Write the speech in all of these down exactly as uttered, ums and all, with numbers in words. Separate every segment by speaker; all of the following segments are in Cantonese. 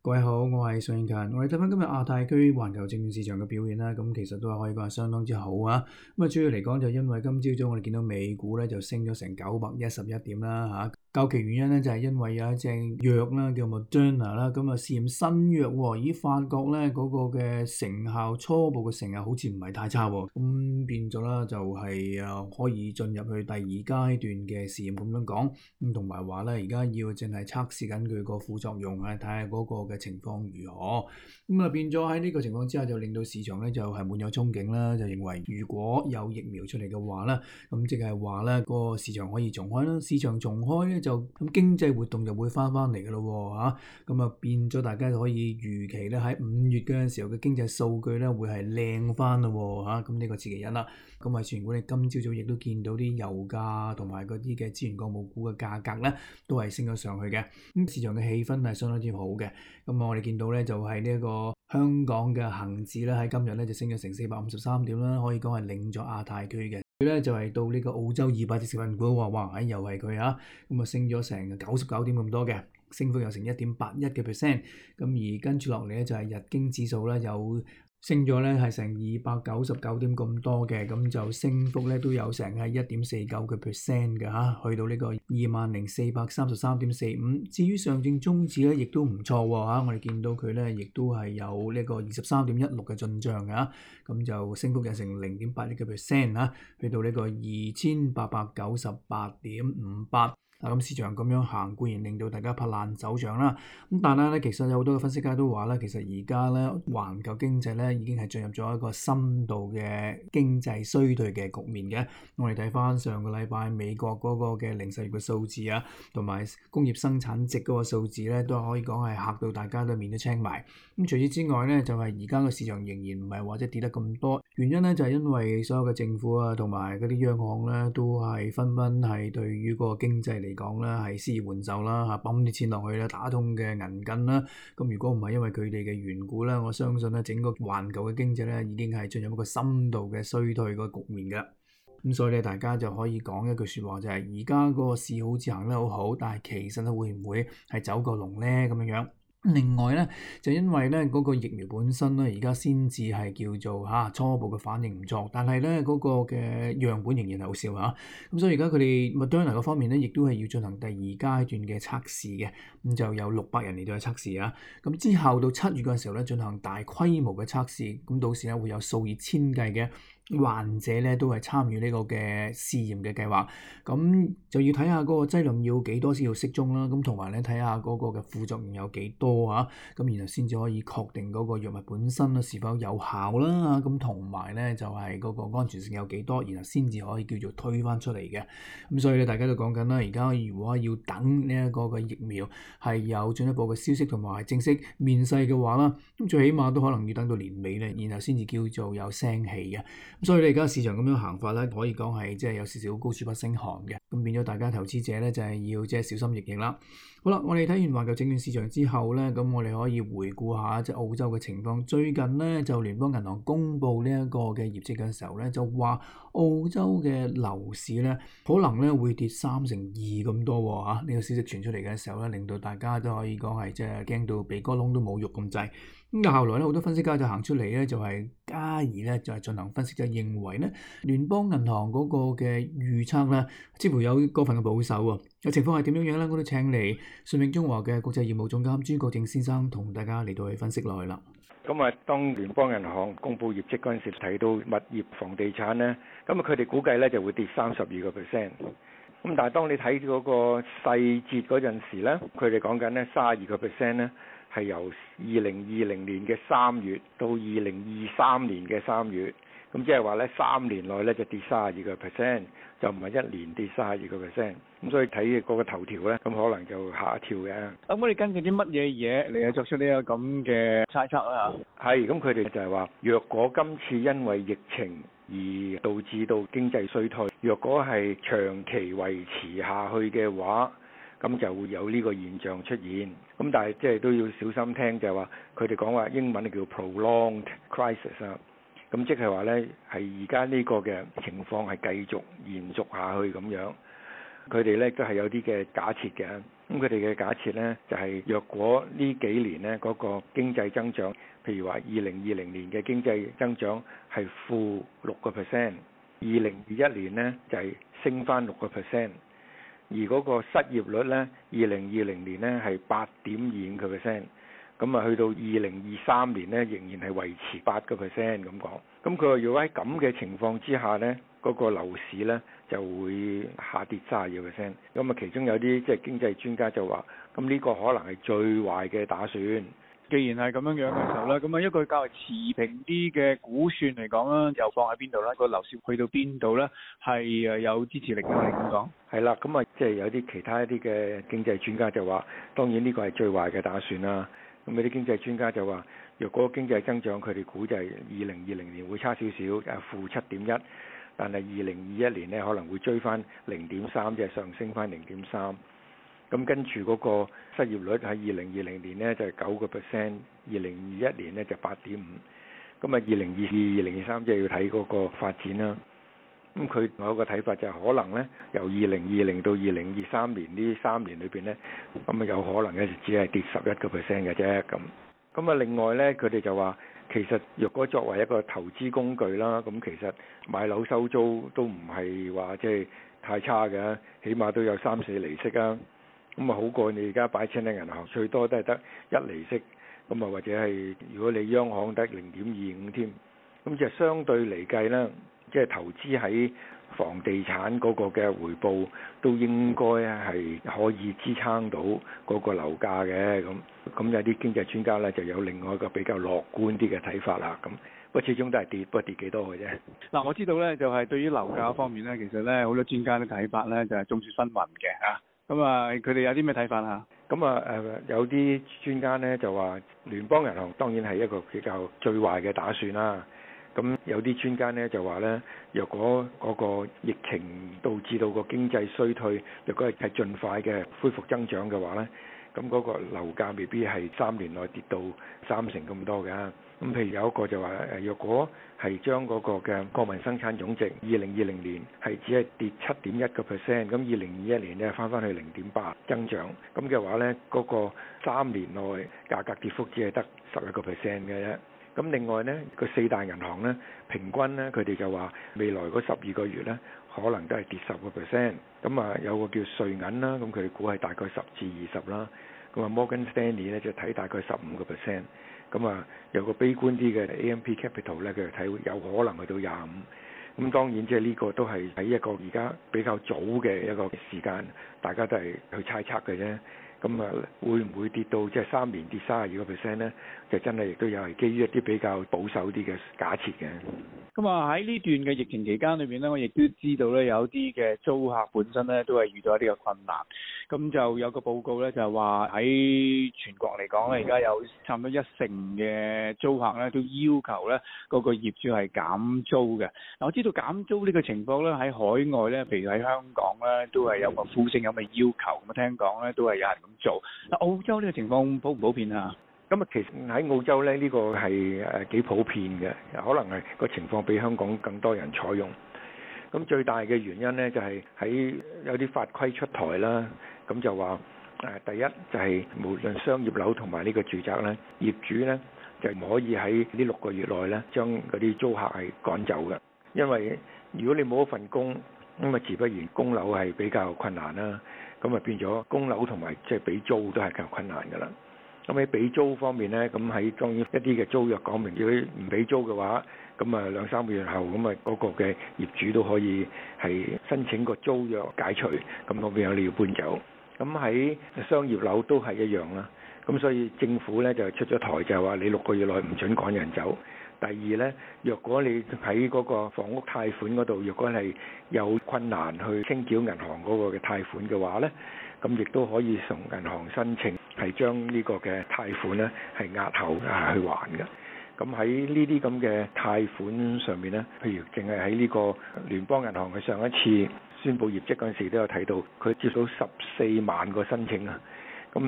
Speaker 1: 各位好，我係宋慶勤。我哋睇翻今日亞太區環球證券市場嘅表現啦，咁其實都係可以講係相當之好啊。咁啊，主要嚟講就因為今朝早我哋見到美股咧就升咗成九百一十一點啦嚇。究其原因咧就係因為有一隻藥啦叫 Moderna 啦，咁啊試驗新藥喎，咦發覺咧嗰個嘅成效初步嘅成效好似唔係太差喎，咁變咗啦就係啊可以進入去第二階段嘅試驗咁樣講，咁同埋話咧而家要淨係測試緊佢個副作用啊，睇下嗰個嘅情況如何，咁啊變咗喺呢個情況之下就令到市場咧就係滿有憧憬啦，就認為如果有疫苗出嚟嘅話咧，咁即係話咧個市場可以重開啦，市場重開咧就咁經濟活動就會翻翻嚟嘅咯喎嚇，咁啊變咗大家就可以預期咧喺五月嗰陣時候嘅經濟數據咧會係靚翻咯喎嚇，咁呢個次其一啦。咁啊，傳管你今朝早亦都見到啲油價同埋嗰啲嘅資源礦務股嘅價格咧都係升咗上去嘅，咁市場嘅氣氛係相當之好嘅。咁啊，我哋見到咧就係呢一個香港嘅恒指咧喺今日咧就升咗成四百五十三點啦，可以講係領咗亞太區嘅。佢咧就係到呢個澳洲二百隻成分股話哇，哇又係佢啊，咁啊升咗成九十九點咁多嘅，升幅有成一點八一嘅 percent。咁而跟住落嚟咧就係日經指數咧有升咗咧係成二百九十九點咁多嘅，咁就升幅咧都有成係一點四九嘅 percent 嘅嚇，去到呢個二萬零四百三十三點四五。至於上證綜指咧，亦都唔錯喎嚇，我哋見到佢咧亦都係有呢個二十三點一六嘅進帳嘅，咁就升幅有成零點八一嘅 percent 嚇，去到呢個二千八百九十八點五八。嗱，咁市場咁樣行固然令到大家拍爛手掌啦，咁但係咧其實有好多嘅分析家都話咧，其實而家咧環球經濟咧已經係進入咗一個深度嘅經濟衰退嘅局面嘅。我哋睇翻上個禮拜美國嗰個嘅零售業嘅數字啊，同埋工業生產值嗰個數字咧，都可以講係嚇到大家都面都青埋。咁除此之外咧，就係而家個市場仍然唔係話即係跌得咁多，原因咧就係因為所有嘅政府啊同埋嗰啲央行咧都係紛紛係對於個經濟嚟講咧係施以援手啦嚇，泵啲錢落去啦，打通嘅銀根啦。咁如果唔係因為佢哋嘅緣故咧，我相信咧整個環球嘅經濟咧已經係進入一個深度嘅衰退個局面㗎。咁所以咧，大家就可以講一句説話，就係而家嗰個市好似行得好好，但係其實咧會唔會係走個龍咧咁樣樣？另外咧，就因為咧嗰個疫苗本身咧，而家先至係叫做嚇初步嘅反應唔錯，但係咧嗰個嘅樣本仍然係好少嚇。咁所以而家佢哋 Moderna 嗰方面咧，亦都係要進行第二階段嘅測試嘅，咁就有六百人嚟到去測試啊。咁之後到七月嗰陣時候咧，進行大規模嘅測試，咁到時咧會有數以千計嘅患者咧都係參與呢個嘅試驗嘅計劃，咁就要睇下嗰個劑量要幾多先要適中啦，咁同埋咧睇下嗰個嘅副作用有幾多啊，咁然後先至可以確定嗰個藥物本身咧是否有效啦，咁同埋咧就係嗰個安全性有幾多，然後先至可以叫做推返出嚟嘅。咁所以咧大家都講緊啦，而家如果要等呢一個嘅疫苗係有進一步嘅消息同埋正式面世嘅話啦，咁最起碼都可能要等到年尾咧，然後先至叫做有聲氣嘅。咁所以你而家市場咁樣行法咧，可以講係即係有少少高處不勝寒嘅，咁變咗大家投資者咧就係要即係小心翼翼啦。好啦，我哋睇完環球證券市場之後咧，咁我哋可以回顧下即係澳洲嘅情況。最近咧就聯邦銀行公布呢一個嘅業績嘅時候咧，就話澳洲嘅樓市咧可能咧會跌三成二咁多喎嚇。呢個消息傳出嚟嘅時候咧，令到大家都可以講係即係驚到鼻哥窿都冇肉咁滯。咁但係後來咧，好多分析家就行出嚟咧，就係加以咧就係進行分析，就認為咧聯邦銀行嗰個嘅預測咧，似乎有過分嘅保守喎。個情況係點樣樣咧？我都請嚟信永中華嘅國際業務總監朱國正先生同大家嚟到去分析落去啦。
Speaker 2: 咁啊，當聯邦銀行公布業績嗰陣時，睇到物業房地產咧，咁啊佢哋估計咧就會跌三十二個 percent。咁但係當你睇嗰個細節嗰陣時咧，佢哋講緊咧三十二個 percent 咧。係由二零二零年嘅三月到二零二三年嘅三月，咁即係話咧三年內咧就跌三十二個 percent，就唔係一年跌三十二個 percent。咁所以睇嗰個頭條咧，咁可能就嚇一跳嘅。
Speaker 3: 咁我哋根據啲乜嘢嘢嚟去作出呢個咁嘅猜測啦？
Speaker 2: 係，咁佢哋就係話，若果今次因為疫情而導致到經濟衰退，若果係長期維持下去嘅話，咁就會有呢個現象出現，咁但係即係都要小心聽，就係話佢哋講話英文叫 prolonged crisis 啊，咁即係話呢係而家呢個嘅情況係繼續延續下去咁樣。 佢哋咧都係有啲嘅假設嘅。咁佢哋嘅假設咧就係、是、若果呢幾年咧嗰、那個經濟增長，譬如話二零二零年嘅經濟增長係負六個 percent，二零二一年咧就係、是、升翻六個 percent，而嗰個失業率咧二零二零年咧係八點二五個 percent。咁啊，去到二零二三年咧，仍然係維持八個 percent 咁講。咁佢話如果喺咁嘅情況之下咧，嗰、那個樓市咧就會下跌三十二個 percent。咁啊，其中有啲即係經濟專家就話，咁呢個可能係最壞嘅打算。
Speaker 3: 既然係咁樣樣嘅時候咧，咁啊一個較為持平啲嘅估算嚟講啦，又放喺邊度咧？個樓市去到邊度咧？係誒有支持力嘅，我哋咁講。
Speaker 2: 係啦，咁啊即係有啲其他一啲嘅經濟專家就話，當然呢個係最壞嘅打算啦。咁有啲經濟專家就話，若果經濟增長佢哋估就係二零二零年會差少少，誒負七點一，但係二零二一年呢可能會追翻零點三，即係上升翻零點三。咁跟住嗰個失業率喺二零二零年呢就係九個 percent，二零二一年呢就八點五。咁啊二零二二、二零二三即係要睇嗰個發展啦。咁佢有一個睇法就係可能咧，由二零二零到二零二三年呢三年裏邊咧，咁啊有可能咧只係跌十一個 percent 嘅啫咁。咁啊另外咧，佢哋就話其實若果作為一個投資工具啦，咁其實買樓收租都唔係話即係太差嘅，起碼都有三四厘息啊。咁啊好過你而家擺錢喺銀行，最多都係得一厘息。咁啊或者係如果你央行得零點二五添，咁就相對嚟計啦。即係投資喺房地產嗰個嘅回報都應該係可以支撐到嗰個樓價嘅。咁咁有啲經濟專家咧就有另外一個比較樂觀啲嘅睇法啦。咁不過始終都係跌，不過跌幾多嘅啫。
Speaker 3: 嗱，我知道咧就係對於樓價方面咧，其實咧好多專家嘅睇法咧就係眾說紛紜嘅嚇。咁啊，佢哋有啲咩睇法啊？
Speaker 2: 咁啊誒有啲專家咧就話聯邦銀行當然係一個比較最壞嘅打算啦。咁有啲專家咧就話咧，若果嗰個疫情導致到個經濟衰退，若果係係盡快嘅恢復增長嘅話咧，咁嗰個樓價未必係三年內跌到三成咁多嘅。咁譬如有一個就話誒，若果係將嗰個嘅國民生產總值二零二零年係只係跌七點一個 percent，咁二零二一年咧翻翻去零點八增長，咁嘅話咧嗰個三年內價格跌幅只係得十一個 percent 嘅啫。咁另外呢個四大銀行呢，平均呢，佢哋就話未來嗰十二個月呢，可能都係跌十個 percent。咁啊有個叫瑞銀啦，咁佢哋估係大概十至二十啦。咁啊摩根士丹利呢就睇大概十五個 percent。咁啊有個悲觀啲嘅 A M P Capital 呢，佢哋睇有可能去到廿五。咁當然即係呢個都係喺一個而家比較早嘅一個時間，大家都係去猜測嘅啫。咁啊，會唔會跌到即係三年跌三十二個 percent 咧？就真係亦都有係基於一啲比較保守啲嘅假設嘅。
Speaker 3: 咁啊喺呢段嘅疫情期間裏邊咧，我亦都知道咧有啲嘅租客本身咧都係遇到一啲嘅困難。咁就有個報告咧就係話喺全國嚟講咧，而家有差唔多一成嘅租客咧都要求咧嗰個業主係減租嘅。嗱，我知道減租呢個情況咧喺海外咧，譬如喺香港咧都係有個呼聲有個要求。咁啊聽講咧都係有人咁做。嗱，澳洲呢個情況普唔普遍啊？
Speaker 2: 咁啊，其實喺澳洲咧，呢個係誒幾普遍嘅，可能係個情況比香港更多人採用。咁最大嘅原因咧，就係喺有啲法規出台啦，咁就話誒第一就係無論商業樓同埋呢個住宅咧，業主咧就唔可以喺呢六個月內咧將嗰啲租客係趕走嘅，因為如果你冇一份工，咁啊自不然供樓係比較困難啦，咁啊變咗供樓同埋即係俾租都係較困難㗎啦。咁喺俾租方面咧，咁喺當然一啲嘅租約講明，如果唔俾租嘅話，咁啊兩三個月後，咁啊嗰個嘅業主都可以係申請個租約解除，咁嗰邊有你要搬走。咁喺商業樓都係一樣啦。咁所以政府咧就出咗台就係話你六個月內唔准趕人走。第二咧，若果你喺嗰個房屋貸款嗰度，若果係有困難去清繳銀行嗰個嘅貸款嘅話咧，咁亦都可以同銀行申請係將呢個嘅貸款咧係押後啊去還嘅。咁喺呢啲咁嘅貸款上面咧，譬如淨係喺呢個聯邦銀行嘅上一次宣布業績嗰陣時都有睇到，佢接到十四萬個申請啊。咁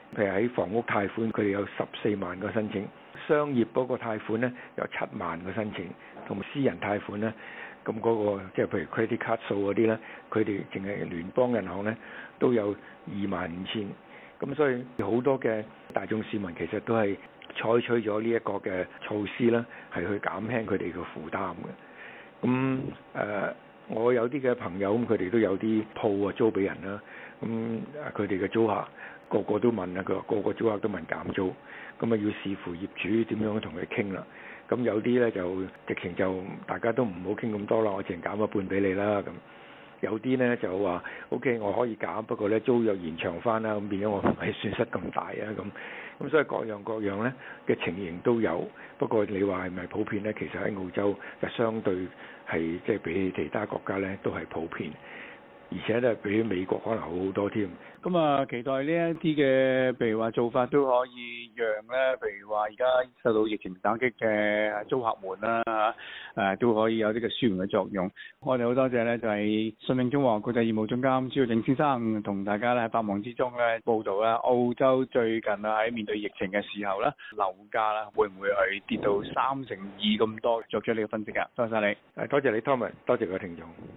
Speaker 2: 譬如喺房屋貸款，佢哋有十四萬個申請；商業嗰個貸款咧有七萬個申請，同埋私人貸款咧，咁嗰個即係譬如 credit card 數嗰啲咧，佢哋淨係聯邦銀行咧都有二萬五千。咁所以好多嘅大眾市民其實都係採取咗呢一個嘅措施啦，係去減輕佢哋嘅負擔嘅。咁誒、呃，我有啲嘅朋友咁，佢哋都有啲鋪啊租俾人啦。咁佢哋嘅租客個個都問啊，佢話個個租客都問減租。咁啊要視乎業主點樣同佢傾啦。咁有啲咧就直情就大家都唔好傾咁多啦，我淨減一半俾你啦咁。有啲咧就話 O.K. 我可以減，不過咧租又延長翻啦，咁變咗我唔係損失咁大啊咁。咁所以各樣各樣咧嘅情形都有，不過你話係咪普遍咧？其實喺澳洲就相對係即係比起其他國家咧都係普遍，而且咧比起美國可能好好多添。
Speaker 3: 咁啊，期待呢一啲嘅，譬如話做法都可以讓咧，譬如話而家受到疫情打擊嘅租客們啦嚇，誒都可以有呢個舒緩嘅作用。我哋好多謝咧，就係信永中和國際業務總監朱耀正先生同大家咧喺百忙之中咧報導啦，澳洲最近啊喺面對疫情嘅時候咧，樓價啦會唔會去跌到三成二咁多，作出呢個分析㗎？多謝你，
Speaker 2: 誒多謝你 Thomas，多謝個聽眾。